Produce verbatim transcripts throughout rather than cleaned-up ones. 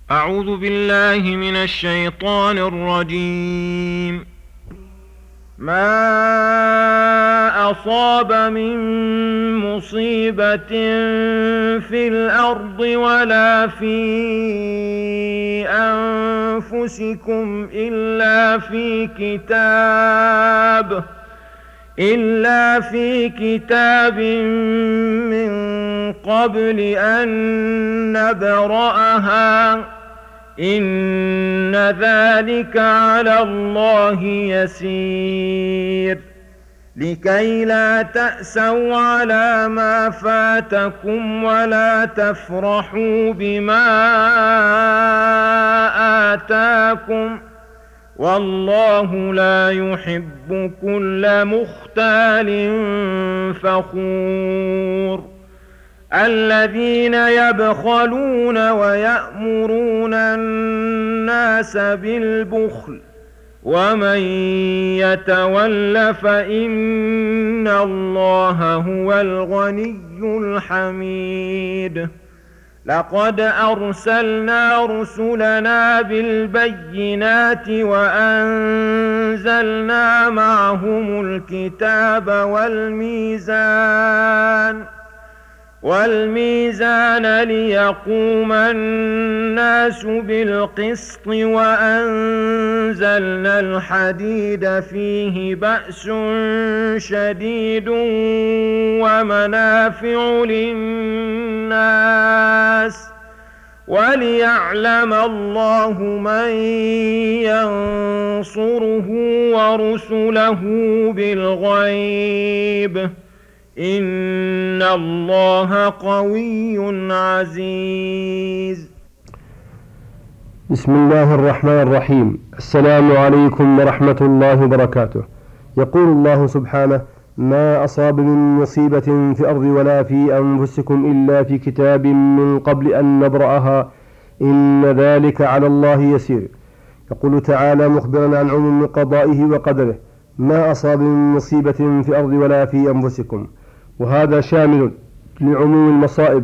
أعوذ بالله من الشيطان الرجيم. ما أصاب من مصيبة في الأرض ولا في أنفسكم إلا في كتاب إلا في كتاب من قبل أن نبرأها إن ذلك على الله يسير. لكي لا تأسوا على ما فاتكم ولا تفرحوا بما آتاكم والله لا يحب كل مختال فخور. الذين يبخلون ويأمرون الناس بالبخل ومن يتول فإن الله هو الغني الحميد. لقد أرسلنا رسلنا بالبينات وأنزلنا معهم الكتاب والميزان والميزان ليقوم الناس بالقسط وأنزلنا الحديد فيه بأس شديد ومنافع للناس وليعلم الله من ينصره ورسله بالغيب إن الله قوي عزيز. بسم الله الرحمن الرحيم. السلام عليكم ورحمة الله وبركاته. يقول الله سبحانه: ما أصاب من مصيبة في الأرض ولا في أنفسكم إلا في كتاب من قبل أن نبرأها إن ذلك على الله يسير. يقول تعالى مخبرا عن عموم قضائه وقدره: ما أصاب من مصيبة في الأرض ولا في أنفسكم، وهذا شامل لعموم المصائب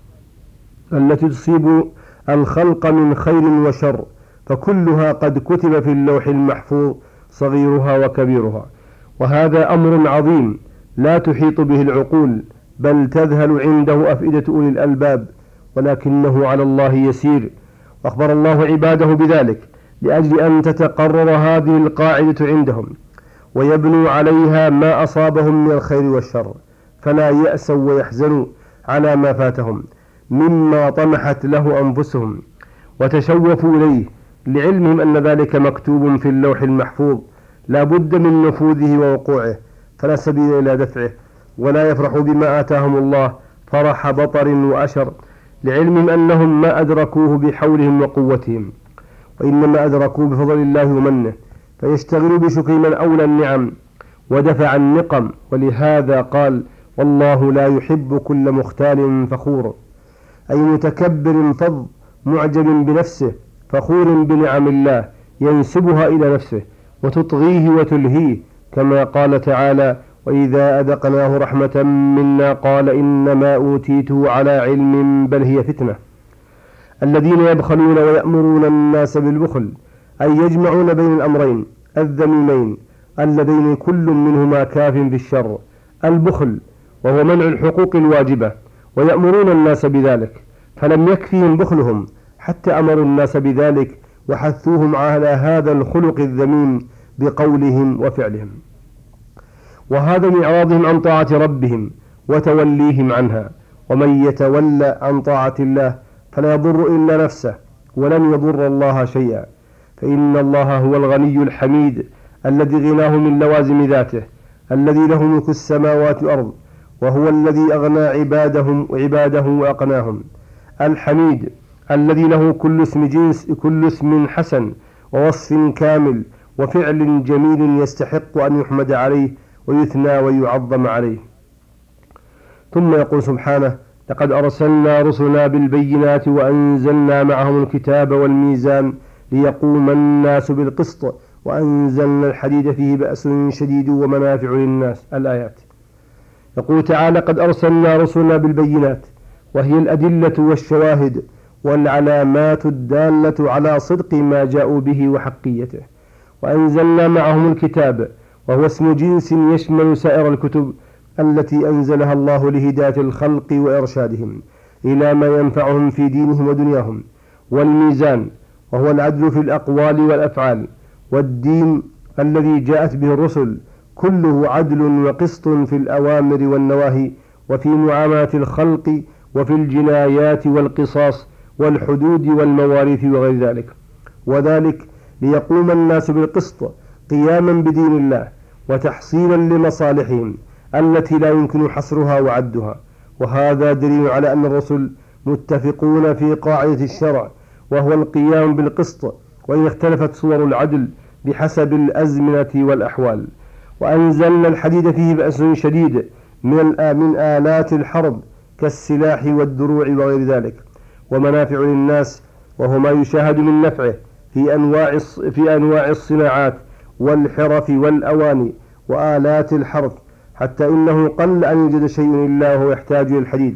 التي تصيب الخلق من خير وشر، فكلها قد كتب في اللوح المحفوظ صغيرها وكبيرها. وهذا أمر عظيم لا تحيط به العقول، بل تذهل عنده أفئدة أولي الألباب، ولكنه على الله يسير. وأخبر الله عباده بذلك لأجل أن تتقرر هذه القاعدة عندهم ويبنوا عليها ما أصابهم من الخير والشر، فلا يأسوا ويحزنوا على ما فاتهم مما طمحت له أنفسهم وتشوفوا إليه، لعلمهم أن ذلك مكتوب في اللوح المحفوظ لا بد من نفوذه ووقوعه، فلا سبيل إلى دفعه. ولا يفرحوا بما آتاهم الله فرح بطر وأشر، لعلمهم أنهم ما أدركوه بحولهم وقوتهم، وإنما أدركوه بفضل الله ومنه، فيشتغلوا بشكر من أولى النعم ودفع النقم. ولهذا قال: والله لا يحب كل مختال فخور، أي متكبر فظ معجب بنفسه فخور بنعم الله ينسبها إلى نفسه وتطغيه وتلهيه، كما قال تعالى: وإذا أذقناه رحمة منا قال إنما أوتيته على علم بل هي فتنة. الذين يبخلون ويأمرون الناس بالبخل، أي يجمعون بين الأمرين الذميمين اللذين كل منهما كاف في الشر: البخل وهو منع الحقوق الواجبة، ويأمرون الناس بذلك، فلم يكفيهم بخلهم حتى أمروا الناس بذلك وحثوهم على هذا الخلق الذميم بقولهم وفعلهم. وهذا من إعراضهم عن طاعة ربهم وتوليهم عنها. ومن يتولى عن طاعة الله فلا يضر إلا نفسه ولن يضر الله شيئا، فإن الله هو الغني الحميد الذي غناه من لوازم ذاته، الذي له ملك السماوات والأرض، وهو الذي أغنى عبادهم وعباده وأقناهم. الحميد الذي له كل اسم جنس كل اسم حسن ووصف كامل وفعل جميل يستحق أن يحمد عليه ويثنى ويعظم عليه. ثم يقول سبحانه: لقد أرسلنا رسلنا بالبينات وأنزلنا معهم الكتاب والميزان ليقوم الناس بالقسط وأنزلنا الحديد فيه بأس شديد ومنافع للناس. الآيات. يقول تعالى: قد أرسلنا رسلنا بالبينات، وهي الأدلة والشواهد والعلامات الدالة على صدق ما جاءوا به وحقيته. وأنزلنا معهم الكتاب، وهو اسم جنس يشمل سائر الكتب التي أنزلها الله لهداية الخلق وإرشادهم إلى ما ينفعهم في دينهم ودنياهم، والميزان وهو العدل في الأقوال والأفعال، والدين الذي جاءت به الرسل كله عدل وقسط في الأوامر والنواهي، وفي معاملة الخلق، وفي الجنايات والقصاص والحدود والمواريث وغير ذلك، وذلك ليقوم الناس بالقسط قياما بدين الله وتحصيلا لمصالحهم التي لا يمكن حصرها وعدها. وهذا دليل على أن الرسل متفقون في قاعدة الشرع، وهو القيام بالقسط، وإن اختلفت صور العدل بحسب الأزمنة والأحوال. وأنزلنا الحديد فيه بأس شديد من من آلات الحرب كالسلاح والدروع وغير ذلك، ومنافع للناس، وهو ما يشاهد من نفعه في أنواع في أنواع الصناعات والحرف والأواني وآلات الحرث، حتى إنه قل أن يوجد شيء إلا وهو يحتاج إلى الحديد.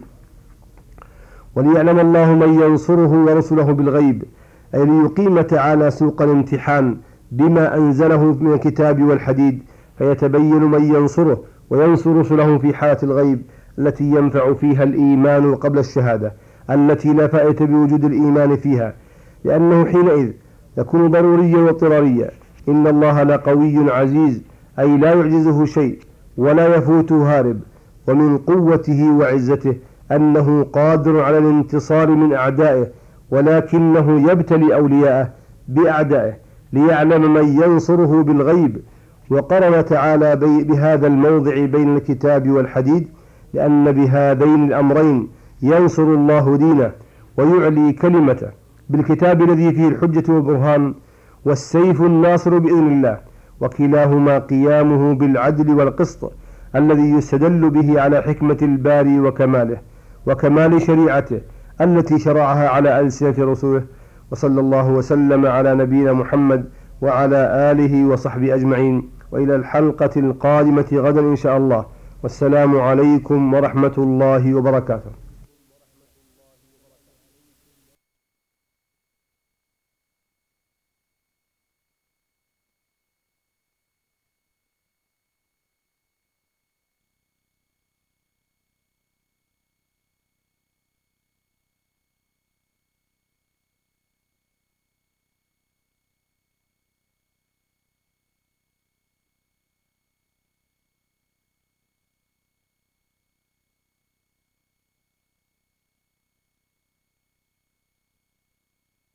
وليعلم الله من ينصره ورسله بالغيب، أي ليقيم تعالى سوق الامتحان بما أنزله من الكتاب والحديد، فيتبين من ينصره وينصر رسله في حالة الغيب التي ينفع فيها الإيمان قبل الشهادة، التي لا فائدة بوجود الإيمان فيها، لأنه حينئذ يكون ضروريا واضطراريا. إن الله لقوي عزيز، أي لا يعجزه شيء ولا يفوته هارب، ومن قوته وعزته أنه قادر على الانتصار من أعدائه، ولكنه يبتلي أولياءه بأعدائه ليعلم من ينصره بالغيب. وقرن تعالى بهذا الموضع بين الكتاب والحديد، لأن بهذين الأمرين ينصر الله دينه ويعلي كلمته، بالكتاب الذي فيه الحجة والبرهان، والسيف الناصر بإذن الله، وكلاهما قيامه بالعدل والقسط الذي يستدل به على حكمة الباري وكماله وكمال شريعته التي شرعها على ألسنة رسوله. وصلى الله وسلم على نبينا محمد وعلى آله وصحبه أجمعين، وإلى الحلقة القادمة غدا إن شاء الله، والسلام عليكم ورحمة الله وبركاته.